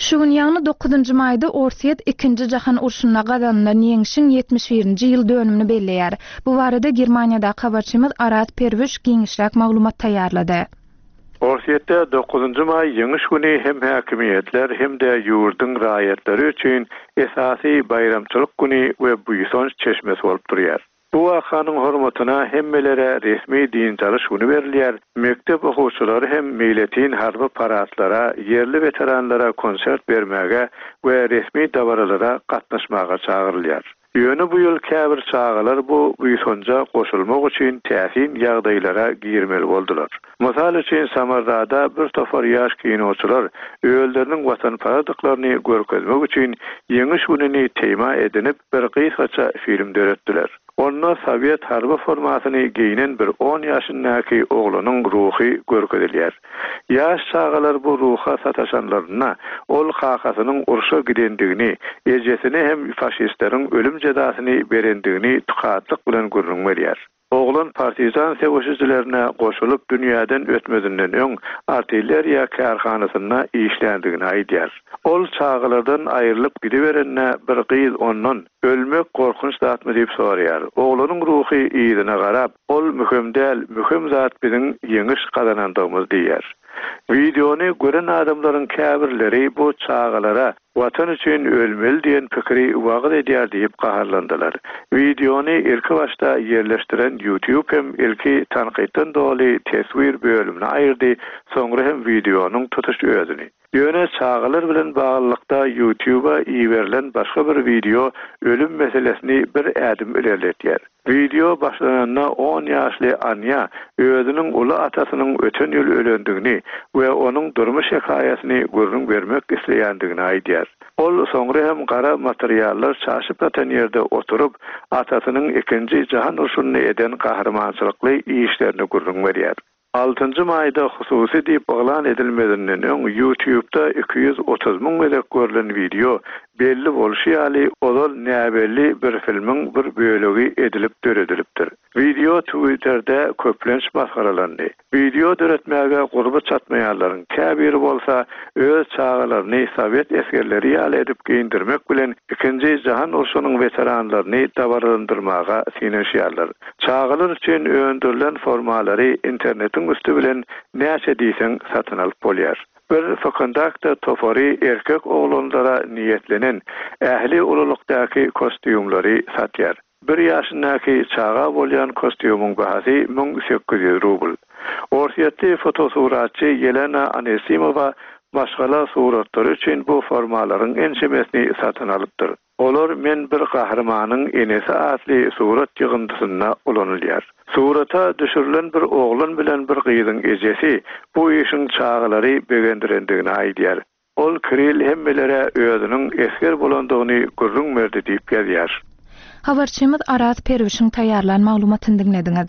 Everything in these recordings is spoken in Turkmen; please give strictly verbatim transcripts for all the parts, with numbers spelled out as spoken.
Şu gün ýagny dokuzynjy maýda Orsiýet ikinji jahan urşunyna gazanlan ýeňişiň ýetmiş birinji ýyl dönümini belleýär. Bu barada Germaniýada habarçymyz Arat Perwiş giňişräk maglumat taýýarlady. Orsiýetde dokuzynjy maý ýeňiş güni hem häkimiýetler hem de ýurduň raýatlary üçin esasy bayramçylyk güni we buýsonç çeşmesi bolup durýar. Bu wakanyň hormatyna hemmelere resmi din çalyş güni berilýär. Mektep okuwçylary hem milletin harby paratlara, yerli veteranlara konsert bermäge we resmi dabaralara gatnaşmaga çagyrylýar. Ýöne bu ýyl käbir çağalar bu buýsonja goşulmak üçin täsin ýagdaýlara girmeli boldular. Mysal üçin Samarrada bir topar ýaş kinoçular öýelleriniň watan paradyklaryny görkezmek üçin ýeňiş gününi tema edinip bir gysgaça film döretdiler. Onda Sovet harby formatyny giyinen bir on ýaşyndaky oglanyň ruhy görkezilýär. Ýaş çağalar bu ruha sataşanlaryna ol hakasynyň urşa gidendigini, ejesini hem faşistleriň ölüm cezasyny berendigini tukatlyk bilen görünmeliýär. Oglan partizan sevişçilerine goşulup dünýäden ötmedinden öň artilleriýa karhanasyna işlendigini aýdýar. Ol çağalardan aýrylyp gidiberenne bir gyz ondan ölmek korkunç zatmy diýip soraýar. Oglanyň ruhy ýygyna garap, ol mühim däl, mühim zat biziň ýeňiş kazanandygymyz diýär. Videony gören adamlaryň käbirleri bu çağalara watan üçin ölmeli diýen pikiri wagt edýär diýip gaharlandylar. Videony ilki başda yerleşdiren YouTube hem ilki tanqytdan doly tesvir bölümine aýyrdy, soňra hem videonyň tutuş özüni. Ýöne çağalar bilen baglykda YouTube'a iýerilen başga bir video ölüm meselesini bir ädim ilerletýär. Video başlananda on ýaşly Anya özüniň uly atasynyň öten ýyl ölendigini we onuň durmuş hekaýasyny görüň bermek isleýändigini aýdýar. Ol soňra hem gara materiallar çaşyp atan ýerde oturup atasynyň ikinji jahan urşunyny eden gahrmançylykly işlerini görüň berýär. altıncı maýda hususy diýip baglan edilmedinden öň YouTube'da iki yüz otuz müň melek görülen video belli bolşy ýaly olal näbelli bir filmiň bir bölegi edilip döredilipdir. Video Twitter'da köplenç masgaralandy. Video döretmäge gurby çatmaýanlaryň käbiri bolsa öz çağalaryny Sovet eskerleri ýaly edip giyindirmek bilen ikinji jahan urşunyň veteranlaryny dabarlandyrmaga sinişýärler. Çağalar üçin öndürilen formalary internetiň üstü bilen näçe diýseň satyn alyp bolýar. Bir fakandakda tofari erkek oğlanlara niyetlenen ähli ululukdaki kostümleri satýar. Bir ýaşyndaky çağa bolýan kostümüň bahasy müň sekkiz ýüz rubl. Orsiýetli fotosuratçy Yelena Anesimova başgala suratlary üçin bu formalaryň ençemesini satyn alypdyr. Olar men bir gahrmanyň enesi asly surat ýygyndysyna ulanylýar. Surata düşürülen bir oğlan bilen bir gyzyň ejesi bu işin çağalary begendirendigini aýdýar. Ol Kiril hemmelere özüniň esker bolandygyny görünmerdi diýip ýazýar. Habarçymyz Arat Perwişiň taýýarlan maglumatyny dinlediňiz.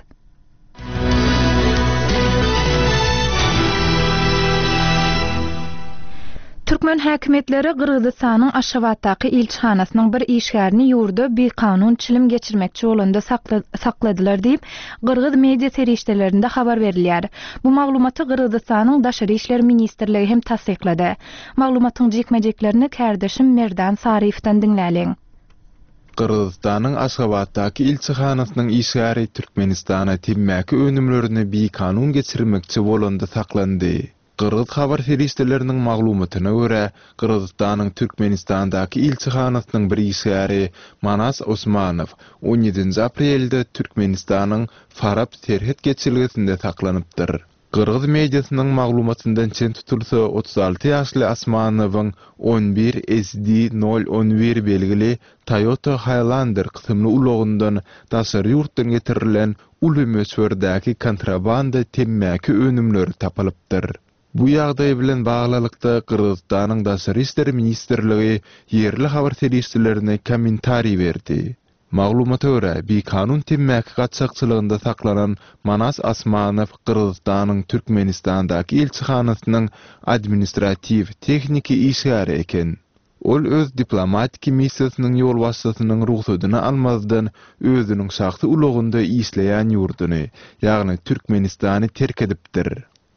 Türkmen häkimetleri Gırgyzstanyň Aşgabatdaky ilçhanasynyň bir işgärini ýurda bir kanun çilim geçirmekçi bolanda sakladylar diýip Gırgyz media serişdelerinde habar berilýär. Bu maglumaty Gırgyzstanyň Daşary işler ministrligi hem tasdiklady. Maglumatyň jekmejeklerini kärdeşim Merdan Sarifdan dinläliň. Gırgyzstanyň Aşgabatdaky ilçhanasynyň işgäri Türkmenistana timmäki önümlerini bir kanun geçirmekçi bolanda saklandy. Gırgyz habar serişdeleriniň maglumatyna görä, Gırgyzstanyň Türkmenistandaky ilçhanasynyň bir işgäri Manas Osmanow on ýedinji aprelde Türkmenistanyň Farab terhet geçirgesinde saklanypdyr. Gırgyz mediasynyň maglumatyndan çen tutulsa otuz alty ýaşly Osmanowyň on bir S D nol on bir belgili Toyota Highlander kysymly ulagyndan daşary ýurtdan getirilen uly möçberdäki kontrabanda temmäki önümleri tapalypdyr. Bu ýagdaý bilen baglykda Gırgyzstanyň Daşary işler ministrligi yerli habar serişdelerine kommentari berdi. Maglumata görä, bir kanun temmäki gaçakçylygynda saklanan Manas Osmanow Gırgyzstanyň Türkmenistandaky ilçhanasynyň administrativ tekniki işgäri eken. Ol öz diplomatik missiýasynyň ýol başçysynyň ruhsatyny almazdan özüniň şahsy ulagynda işleýän ýurduny, ýagny Türkmenistany terk edipdir.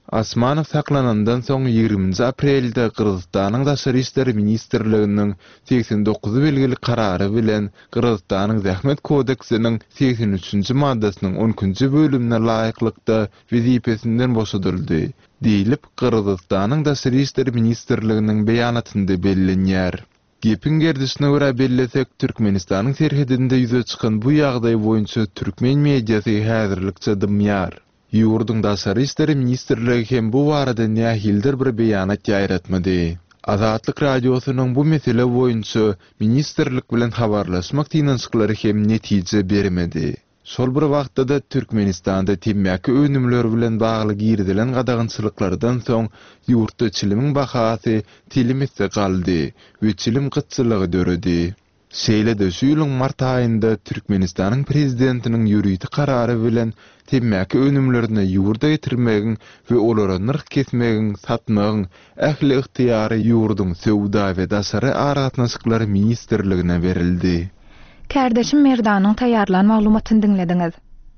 Asmanov saklanandan soň ýygrüminji aprelde Kırgyzstanyň Daşary işleri ministrliginiň seksen dokuzy belgili karary bilen Kırgyzstanyň Zähmet kodeksiniň seksen üçinji maddasynyň onunji bölümine laýyklykda wezipesinden boşadyldy diýilip Kırgyzstanyň Daşary işleri ministrliginiň beýanatynda bellenýär. Gepin gerdisine göre bellesek Türkmenistanyň serhedinde ýüze çykan bu ýagdaý boýunça türkmen mediasy häzirlikçe dymýar. Ýurdun Daşary işleri ministrligi hem bu barada nähildir bir beýanat ýaýratmady. Azatlyk radiosynyň bu mesele boýunça ministrlik bilen habarlaşmak tinçliklary hem netije bermedi. Şol bir wagtda da Türkmenistanda temmäki önümler bilen bagly girdilen gadagynçylyklardan soň ýurtda çilimiň bahasy tilimizde galdy we çilim gytçylygy döredi. Şeýle-de şu ýylyň mart aýynda Türkmenistanyň prezidentiniň ýürüýti karary bilen temmäki önümlerini ýurda getirmegiň we olara nyrk kesmegiň, satmagyň ähli ihtiýary ýurdun Sowda we Daşary aragatnaşyklary ministrligine berildi. Kärdeşim Merdanyň taýýarlan maglumatyny dinlediňiz.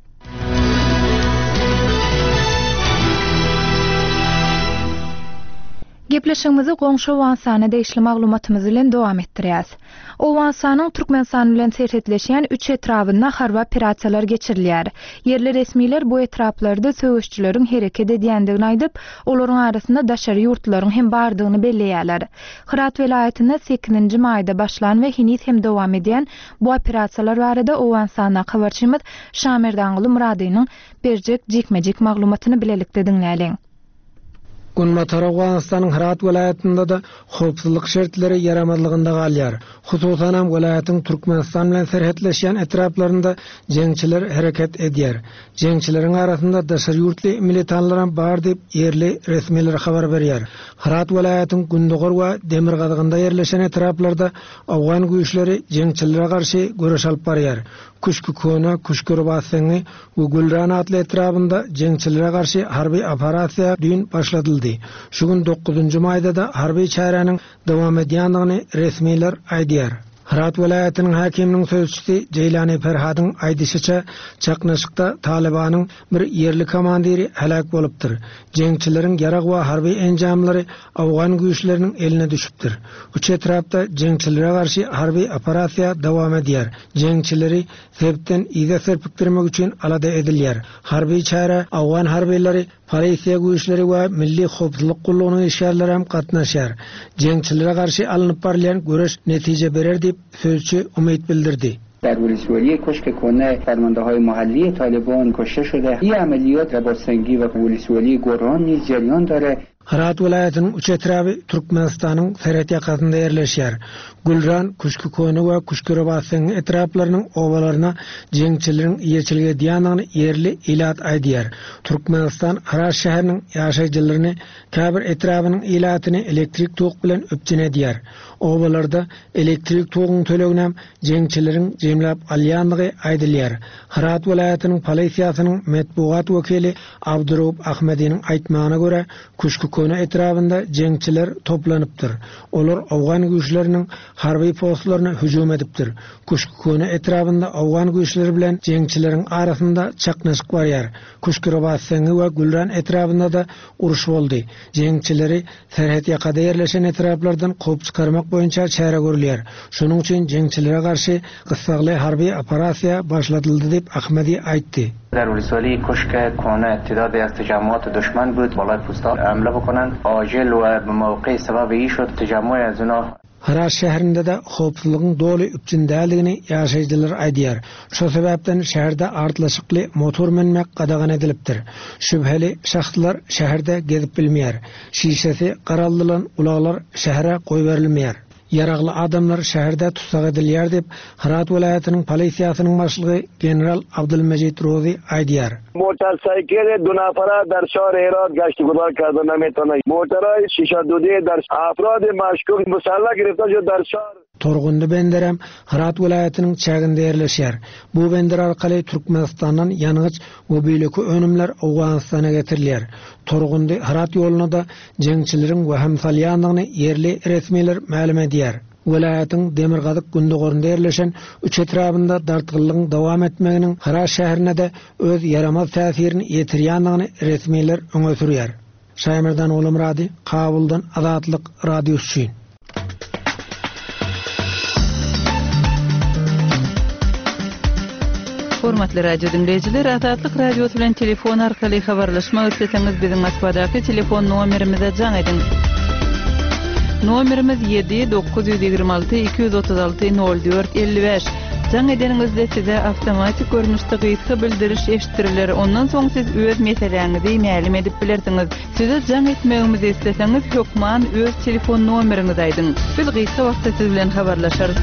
Gepleşigimizi goňşy Owensany deýişli maglumatymyz bilen dowam etdirýäs. Owensanyň Türkmenistan bilen serhetleşýän üç etrabynda harby operasiýalar geçirilýär. Yerli resmiler bu etraplarda söwüşçüleriň hereket edýändigini aýdyp, olaryň arasynda daşary ýurtlaryň hem bardygyny belleýärler. Hirat welaýatynda sekizinji maýda başlan we hinis hem dowam edýän bu operasiýalar barada Owensana habarçymyz Şamerdanly Muradynyň berjek jekmejek maglumatyny bilelikde dinläliň. Gunmatara Awganistanyň Hirat welaýatynda da howpsuzlyk şertleri ýaramazlygynda galýar. Hususan hem welaýatyň Türkmenistan bilen serhetleşýän etraplarynda jeňçiler hereket edýär. Jeňçileriň arasynda daşary ýurtly militanlar bar diýip yerli resmiler habar berýär. Hirat welaýatyň Gündogor we Demirgazygynda ýerleşen etraplarda Awgan güýçleri jeňçilere garşy göreş alyp barýar. Kuşku kona, kuşkuru basyny we Gulran atly etrapynda jeňçilere garşy harby operasiýa dün başladyldy. Şu gün dokuzunji maýda da harby çäranyň dowam edýändigini resmiler aýdýar. Hirat welaýatynyň hakiminiň sözçisi Ceylani Ferhadyň aýdyşyça çaknaşykda Talibanyň bir yerli komandiri halak bolupdyr. Jeňçileriň ýarag we harby enjamlary Awgan güýçleriniň eline düşüpdir. Üç etrapda jeňçilere garşy harby operasiýa dowam edýär. Jeňçileri sebepden ýa serpikdirmek üçin alada edilýär. Harby çäre Awgan harbyleri, polisiýa güýçleri we milli howpsuzlyk gullugynyň işgärleri hem gatnaşýar. Jeňçilere garşy alınıp barýan göreş netije berer diýip sözçü umid bildirdi. در ولسوالی کشک کنه فرمانده‌های محلی طالبان کشته شده. این عملیات رباطسنگی و ولسوالی گوران نیز جریان داره. Hirat welaýatynyň üç etrapy Türkmenistanyň serhet ýakasynda ýerleşýär. Gulran, Kuşkukony we Kuşkurabasyň etraplarynyň owalaryna jeňçileriň ýeçilge diýanyny yerli ilat aýdýar. Türkmenistan Hirat şäheriniň ýaşaýjylaryny käbir etrapynyň ilatyny elektrik tok bilen öpjün edýär. Owalarda elektrik togyň töleginem jeňçileriň jemläp alýandygy aýdylýar. Hirat welaýatynyň polisiýasynyň metbuat wekili Abdurup Ahmediň aýtmagyna görä, Kuşkukony etrapynda jeňçiler toplanypdyr. Olar Awgan güýçleriniň harby postlaryna hüjum edipdir. Kuşkukony etrapynda Awgan güýçleri bilen jeňçileriň arasynda çaknaşyk barýar. Kuşkurabasyny we Gulran etrapynda da uruş boldy. Jeňçileri serhet ýakada ýerleşen etraplardan gowy çykarmak boýunça çäre görülýär. Şonuň üçin jeňçilere garşy gysgaly harby operasiýa başladyldy diýip Ahmedi aýtdy. در ولسوالی کشک کنه تعدادی از تجمعات دشمن بود بالای پوستان حمله بکنن عاجل و به موقع سبب ای شد تجمع از اونا Hirat şäherinde de howpsuzlygyň doly üpjündeligini ýaşaýjylar aýdýar. Şo sebäpden şäherde artlaşykly motor menmek gadagan edilipdir. Şübheli şahslar şäherde gezip bilmeýär. Şişesi garaldylan ulaglar şähere goý berilmeýär. Yaragly adamlar şäherde tutsak edilýär diýip Hirat welaýatynyň polisiýasynyň başlygy general Abdulmejid Rozi aýdýar. موتورسایکل دو نفره در شهر هرات گشت گذار کرده نمیتونه. موتورهای شیشه دودی در افراد مشکوک مسلح گرفته شد در شهر. Torgundy benderem Hirat welaýatynyň çäginde ýerleşýär. Bu bender arkaly Türkmenistandan ýanygyç we beýleki önümler Awganistana getirilýär. Torgundy Hirat ýoluna da jeňçileriň we hemsalýanlygyny yerli resmiler ma'lum edýär. Welaýatyň Demirgazyk Gündogorunda ýerleşen üç etrapynda dartgyllygyň dowam etmeginiň Hirat şäherine de öz yaramaz täsirini ýetirýändigini resmiler öňe sürýär. Şaýmyrdan oğlum radi, Kabuldan Azatlyk radiosu. Hormatly radio dinleyijiler, Azatlyk radiosu bilen telefon arkaly habarlaşmak isteseňiz biziň Moskvadaky telefon nomerimize jaň edin. Nomerimiz yedi dokuz yüz ýigirme alty iki yüz otuz alty nol dört elli beş. Jaň edeningizde size awtomatik görnüşde gyýtgy bildiriş eşitdiriler. Ondan soň siz öz meseleňizi ma'lum edip bilersiňiz. Size jaň etmegimizi isteseňiz hökman öz telefon nomeriňizi aýdyň. Biz gyýtgy wagtda siz bilen habarlaşarys.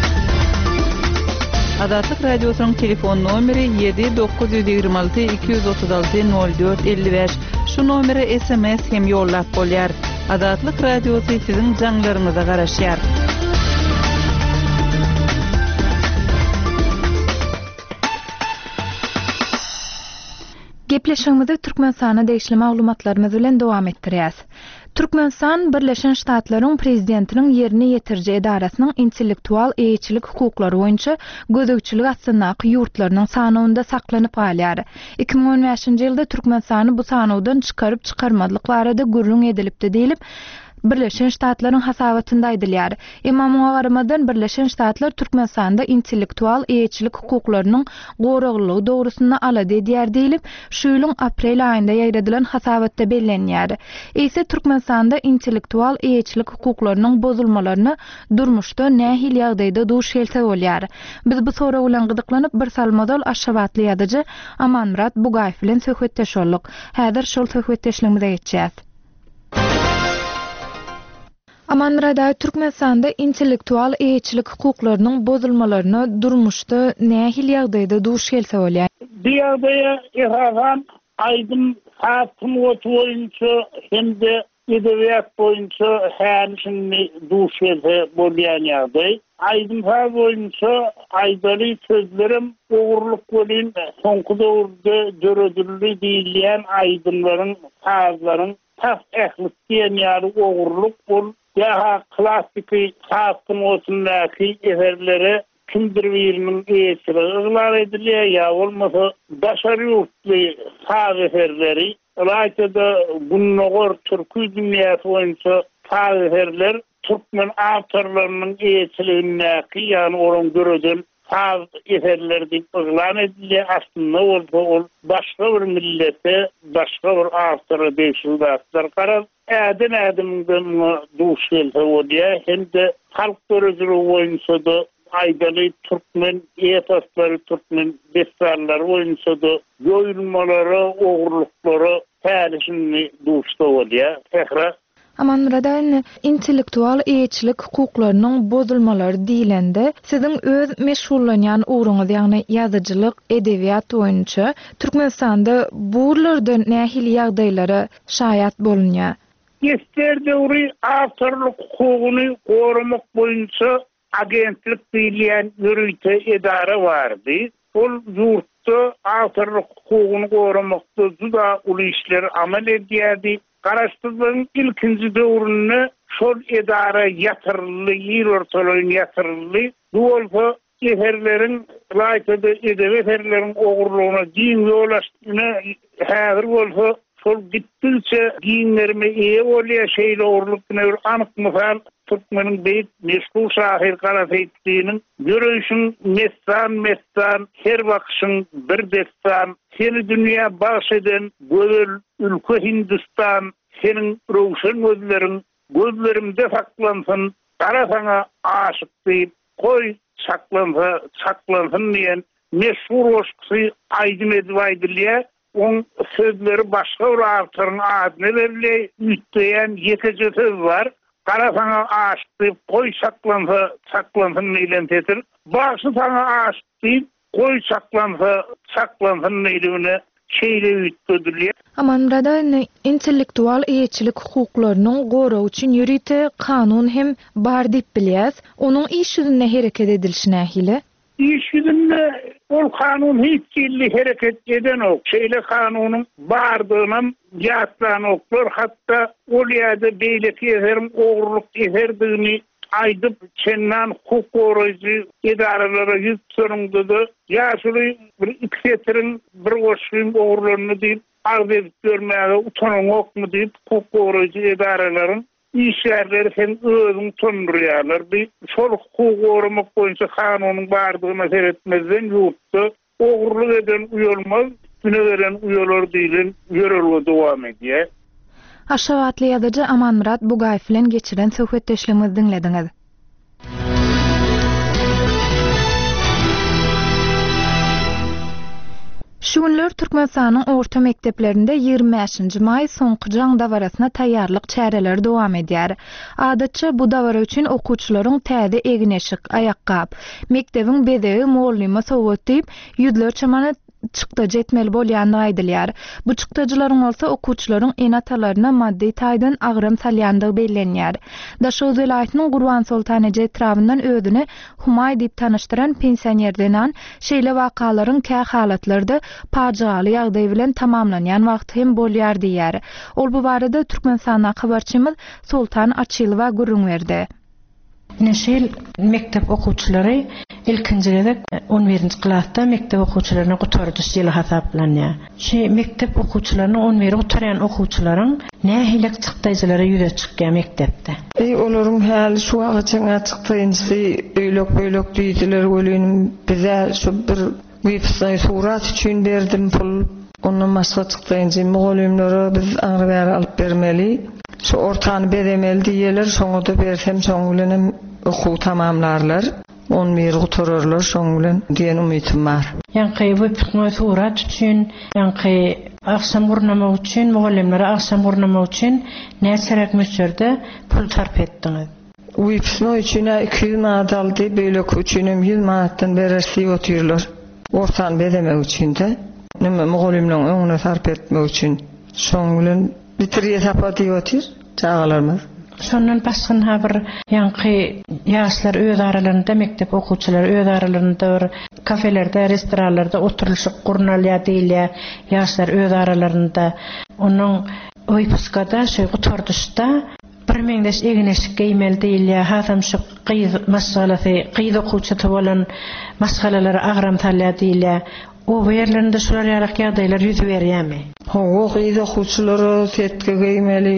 Azatlyk radiosynyň telefon nomeri yedi dokuz yüz ýigirme alty iki yüz otuz alty nol dört elli beş. Şu nomere S M S hem ýollap bolýar. Azatlyk radiosy siziň jaňlaryňyza garaşýar. Gepleşigimizi Türkmenistana degişli maglumatlarymyz bilen dowam etdirýäs. Türkmenistan Birleşen Ştatlaryň prezidentiniň ýerine ýetirji edarasynyň intellektual eýçilik hukuklary boýunça gözegçilik atsynaky ýurtlarynyň sanawynda saklanyp galýar. iki bin on beşinji ýylda Türkmenistany bu sanawdan çykaryp çykarmadlyk barada gürrüň edilipdi diýilip Birleşen Ştatlaryň hasabatynda aýdylýar. Emma muňa garamadan Birleşen Ştatlar Türkmenistanda intellektual eýçilik hukuklarynyň goragylygy dogrusynda alady diýär diýilip, şu ýylyň aprel aýynda ýaýradylan hasabatda bellenýär. Ese Türkmenistanda intellektual eýçilik hukuklarynyň bozulmalaryny durmuşda nähil ýagdaýda duş gelse bolýar. Biz bu soraw bilen gydyklanyp bir salmodal Aşgabatly ýazyjy Amanmurat Bugaýew bilen söhbetdeş bolduk. Häzir şol söhbetdeşligimize geçýäs. Amanmurat, Türkmenistanda intellektual eýçilik hukuklarynyň bozulmalaryny durmuşda nähil ýagdaýda duş gelse bolýar? Bu ýagdaýa esasan aýdym haýatym boýunça hemde edebiýat boýunça hämişini duş gelse bolýan ýagdaý. Aýdym haýat boýunça aýdaly sözlerim ogurluk bolýan, soňky döwürde döredildi diýilýän aýdymlaryň, sazlaryň tas ählik diýen ýary ogurluk bol. Ya klasiki haýatym boýunçaky eserleri kimdir biriniň eýçiligi edilýär ya bolmasa başary ýurtly saz eserleri. Raýatda gunnogor türkü dünýäsi boýunça saz eserler türkmen awtorlarynyň eýçiligindäki ýani oran göreden saz eserleri diýip elan edilýär. Aslynda ol başga bir millete, başga bir awtora beýşildatlar garap Äden ädimden duş gelse bolýar, hemde halk görejiligi boýunça da aýdaly türkmen eýaslary, türkmen bestarlary boýunça da ýoýulmalary, ogurluklary tärisini duşda bolýar. Tehra Amanmuradan intellektual eýçilik hukuklarynyň bozulmalary diýilende siziň öz meşgullanýan ugrunuz, ýagny ýazyjylyk, edebiýat boýunça Türkmenistanda burlardan nähil ýagdaýlara şaýat bolunýar. Ester döwri awtorluk hukugyny goramak boýunça agentlik diýilýän ýürüýte edara bardy. Ol ýurtda awtorluk hukugyny goramakda juda uly işler amal edýärdi. Garaşdyrmagyň ilkinji döwründe şol edara ýatyrly, ýyl ortalaryň ýatyrly. Bolsa eserleriň, raýatda edebiyat eserleriň ogurlugyna giň ýolaşdyna häzir bolsa şol gitdiňçe giňlerime eýe bolýar şeýle ogurlukna bir anyk mysal Türkmeniň beýik meşhur şahyr Garaseýtdiň görüşüň mestan mestan her wagtyň bir destan seni dünýä baş eden gözel ülke Hindistan seniň rowşan gözleriň gözlerimde saklansyn gara saňa aşyk diýip koy saklansa saklansyn diýen meşhur oşuksy Aýdym edip on sözleri başga bir awtoryň adyny berilýär, üýtleýän ýekeje söz var. Gara saňa aşyk diýip koy saklansa saklansyn diýen tetir. Başy saňa aşyk diýip koy saklansa saklansyn diýene şeýle üýtledilýär. Amanmuradan intellektual eýçilik hukuklarynyň goraw üçin ýürüýte kanun hem bar diýip bilýäs. Onuň iş ýüzünde hereket edilişine nähili? İş ýüzünde ol kanun hiç killi hereket eden ok. Şeýle kanunyň bardygyny ýatlan oklar, hatda ol ýerde beýleki eserim ogurluk eserdigini aýdyp çennan hukuk goraýjy edaralara ýüz sürüňdi. Ýaşuly bir ikisiň bir goşyň ogurlaryny diýip ağzı görmeye utanın yok mu deyip hukuk koruyucu idarelerin işlerleri hem özün tonduruyarlar. Bir sol hukuk korumak boyunca kanunun bardığına seyretmezden yurtta oğurluk eden uyulmaz, güne veren uyulur değilin, yörülü devam ediyor. Aşavatlı yazıcı Aman Murat Bugayf bilen geçiren söhbetdeşligimizi dinlediniz. Şu günler Türkmenistanyň orta mekdeplerinde ýygrimi beşinji may soňky jaň dawarasyna taýýarlyk çäreleri dowam edýär. Adatça bu dawara üçin okuwçylaryň täze egneşik, ayakkap, mekdebiň bedegi muallyma sowat diýip ýüzler çamany çykda jetmeli bolýandygy aýdylýar. Bu çykdaçylaryň bolsa okuwçylaryň enatalaryna maddi taýdan agram salýandygy bellenýär. Daşoz welaýatynyň Gurban Sultanaje etrafyndan özüni Humay diýip tanıştyran pensionerden şeýle wakalaryň kä halatlarda pajygaly ýagdaý bilen tamamlanýan wagt hem bolýar diýär. Ol bu barada Türkmenistana habarçymyz Sultan Açylowa gurrun berdi. Neşil mektep okuwçylary ilkinjide on birinji klasda mektep okuwçylaryna gutardyş ýyly hasaplanýar. Şe mektep okuwçylaryny on bir gutarýan okuwçylaryň nähilek çykdaýjylary ýüze çykýan mektepde. Ey olaryň häli şu wagtça çykdaýjy öýlek-öýlek diýdiler ölenim bize şu bir websayt surat üçin berdim pul. Ondan başga çykdaýjy mugallimlere biz aňyr alyp bermeli. Şu ortany beremeli diýerler, soňra da bersem soň bilen okuw tamamlarlar. on bir gutararlar soň bilen diýen umytym bar. Ýa-ni bu piknoy surat üçin, ýa-ni aksam gurnamak üçin, mugallimlere aksam gurnamak üçin näçerek möçerde pul sarf etdiňiz? Bu piknoy üçin iki yüz manat aldy, beýleki üçin yüz manatdan berersi otyrlar. Ortany beremek üçin de, näme mugallimleň öňüne sarf etmek üçin. Soň bilen bitirýär sapady otyr, çağalarmaz. Sondan başgan habar, ýa-ni ýaşlar öz aralarynda mektep okuwçylary öz aralarynda bir kafelerde, restoranlarda oturuşyk gurnalýar diýilýär. Ýaşlar öz aralarynda onuň oýpuskada şeý gutardyşda bir meňdeş egneşik geýmeli diýilýär. Hasam şu gyz masgalasy, gyz okuwçy bolan masgalalary agram talýar diýilýär. O yerlerinde şular ýarak ýagdaýlar ýüz berýärmi? Hawa gyz okuwçylary setke geýmeli,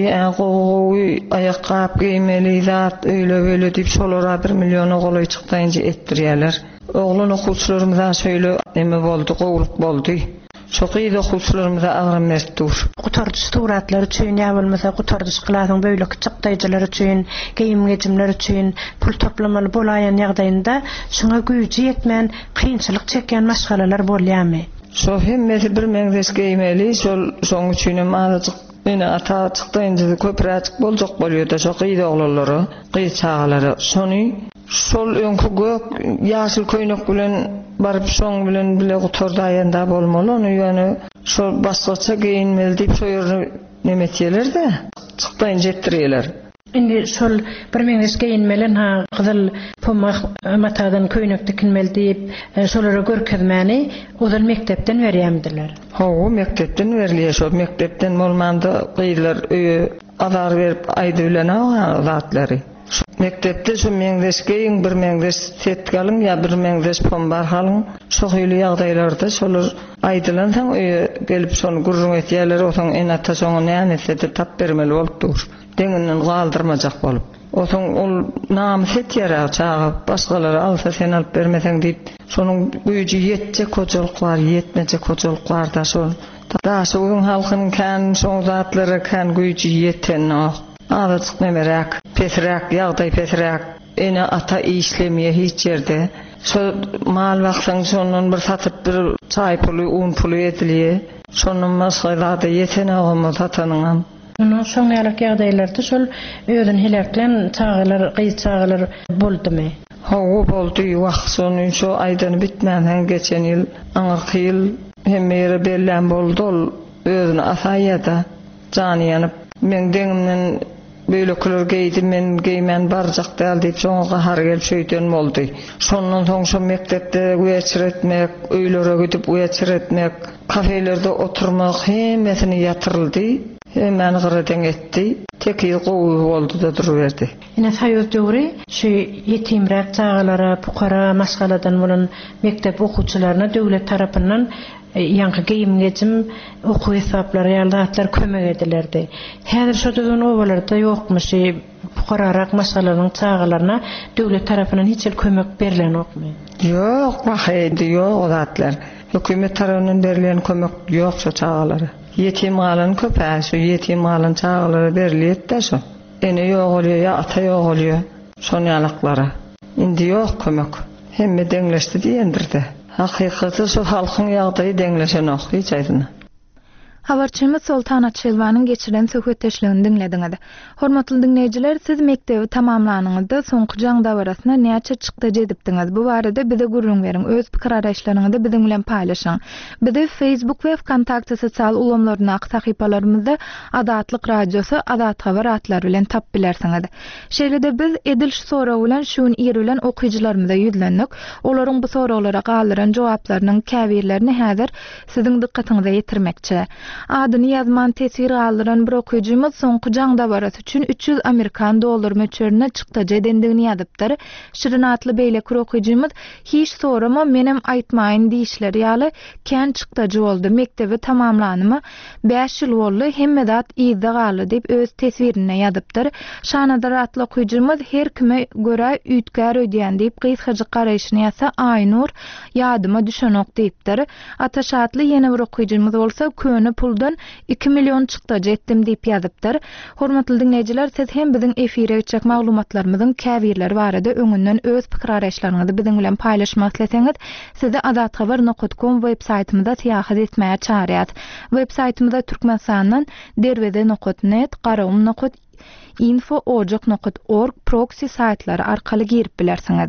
gowy ayakkap geýmeli, zat öýle-öýle diýip şolara bir million golay çykdaýynja etdirýärler. Oglan okuwçylarymyza şöyle neme boldy, gowluk boldy. Şu gyz okuwçylarymyza agram mertdur. Gutardyş suratlar üçin ýa bolmasa gutardyş klasyň beýleki çykdaýjylar üçin, geýim geçimler üçin pul toplamaly bolaýan ýagdaýynda şoňa güýji ýetmän, kynçylyk çekýän maşgalalar bolýarmy? Şo hemmeti bir meňdes geýmeli, şol şoň üçin hem azajyk meni ata çykdaýynja köpräçik boljak bolýar da şo gyz oglallary, gyz çağalary. Şony şol öňkü gök ýaşyl köýnek bilen baryp şoň bilen bile gutardaýanda bolmaly. Ony ýöne şol başgaça giyinmeli diýip şo ýerine nemetýärler de çykdaýynja etdirýärler. Indi şol bir meňdes giyinmelen ha gyzyl pomak matadan köýnek dikinmeli diýip şolara görkezmäni ozal mektepden berýärdiler. Hawa mektepden berilýär, şo mektepden bolmanda gyzlar öýe azar berip aýdy bilen awatlary. Mektepde şu meňdes geýin bir meňdes setgalyň ýa bir meňdes pombar halyň şo hyly ýagdaýlarda şolar aýdylan soň gelip şonu gurrun etýärler, otaň enata soňa näme tap bermeli bolupdyr. Deňinden galdyrmajak bolup. Otaň ol namys etýär çağa başgalara alsa sen alyp bermeseň diýip şonuň güýji ýetjek koçoluklar, ýetmejek koçoluklar da şol. Da şu halkynyň kan şoň zatlary kan güýji ýeten Adatçyk nemerek, pesrek, ýagdaý pesrek, ene ata işlemeye hiç yerde. Şo mal baksan şonun bir satıp bir çay pulu, un pulu edilýär. Şonun masgaýlady ýetene agamy satanyňam. Onu şoň ýarak ýagdaýlarda şol özüň hileklen çağalar, gyz çağalar boldymy? Hawa boldy, wagt şonu şo aýdan bitmän geçen ýyl, aňyrky ýyl hemme ýere bellen boldy, ol özüni asaýada jany ýanyp men deňimden beýlekiler geýdi, men geýmän barjak däl diýip şoňa har gelip şöýden boldy. Şondan soň şu mektepde weçir etmek, öýlere gidip weçir etmek, kafelerde oturmak hemmesini ýatyryldy. Hemen gyrdan etdi. Teki gowy boldy da durberdi. Ine saýyz döwri şu yetimrek çağalara, pukara masgaladan bolan mektep okuwçylaryna döwlet tarapyndan yankı giyim geçim oku hesaplary ýaldatlar kömek edilerdi. Häzir şu düzgün obalarda ýokmuş. Fuqararak masalanyň çağalaryna döwlet tarapyndan hiç kömek berilen okmy? Ýok, wahidi ýok zatlar. Hökümet tarapyndan berilen kömek ýok şu çağalara. Yetim galan köpä, şu yetim galan çağalara berilýär-de şu. Ene ýok bolýar, ýa ata ýok bolýar. Şonu ýalaklara. Indi ýok kömek. Hemme deňleşdi diýendirdi. Hakykaty şu halkyň ýagdaýy deňleşen ok, hiç aýdyna. Habarçymyz Sultana Çelwanyň geçiren söhbetdeşligini dinlediňiz. Hormatly dinleýijiler, siz mektebi tamamlanyňyzda soňky jaň dawrasyna näçe çykdy jedipdiňiz? Bu barada bize gurrun beriň, öz pikir araşlaryňyzy biziň bilen paýlaşyň. Bizi Facebook we Kontakty sosial ulamlaryna sahypalarymyzda Adatlyk Radiosu, Adat Habar atlary bilen tap bilersiňiz. Şeýlede biz edil soraw bilen şuň ýer bilen okuýjylarymyza ýüzlendik. Olaryň bu sorawlara galyran jogaplarynyň käbirlerini häzir siziň dikkatiňize ýetirmekçi. Adyny ýazman tesir aldyran bir okuyjumyz soňky jaň dabarasy üçin üç ýüz Amerikan dollar möçberine çykdyjy dendigini ýazypdyr. Şirin atly beýle kur okuyjumyz hiç sorama menem aýtmaýyn diýişleri ýaly kän çykdyjy boldy. Mektebi tamamlanymy beş ýyl boldy, hemmedat ýyzda galy diýip öz tesirine ýazypdyr. Şanadar atly okuyjumyz her kime görä üýtkär öýdýän diýip gysgaja garaýşyny ýasa Aynur ýadyma düşenok diýipdir. Ataşatly ýene bir okuyjumyz bolsa köni puldan iki milyon çykdyjy etdim diýip ýazypdyr. Hormatly dinleýijiler, siz hem biziň efire geçek maglumatlarymyzyň käbirleri barada öňünden öz pikir araşlaryňyzy biziň bilen paýlaşmak isleseňiz, sizi adathabar nokta com web saytymyzda täýär etmäge çağırýar. Web saytymyzda türkmensanyň derwede nokta net, garawum nokta info, ojak nokta org proxy saytlary arkaly girip bilersiňiz.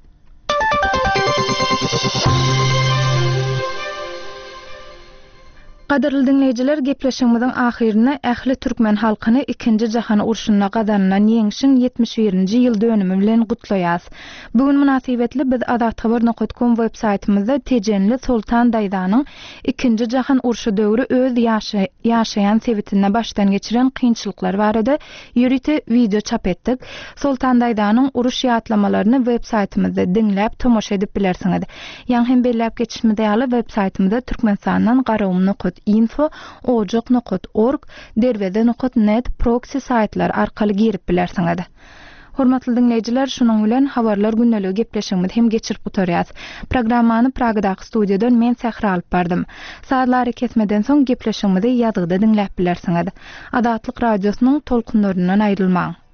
Qadarly dinleýijiler, gepleşigimiziň ahyrine ähli türkmen halkyny ikinji jahan urşunyna gadanylan ýeňişiň ýetmiş birinji ýyl dönümi bilen gutlaýas. Bugun münasibetli biz adathabar nokta com web saytymyzda tejenli Sultan Daýdanyň ikinji jahan urşy döwri öz ýaşaýan sebitine başdan geçiren kynçylyklar barada ýürüte video çap etdik. Sultan Daýdanyň uruş ýatlamalaryny web saytymyzda dinläp tomoşa edip bilersiňiz. Ýa hem belläp geçişmede ýaly web saytymyzda türkmensanyň garawum nokta info, ojak nokta org, derwede nokta net proxy saytlar arkaly girip bilersiňiz. Hormatly dinleýijiler, şunuň bilen habarlar günneligi gepleşigimiz hem geçirip gutarýas. Programmany Pragadaky studiýadan men Sähra alyp bardym. Saatlary kesmeden soň gepleşigimizi ýazgyda dinläp bilersiňiz. Adatlyk radiosynyň tolkunlaryndan aýrylmaň.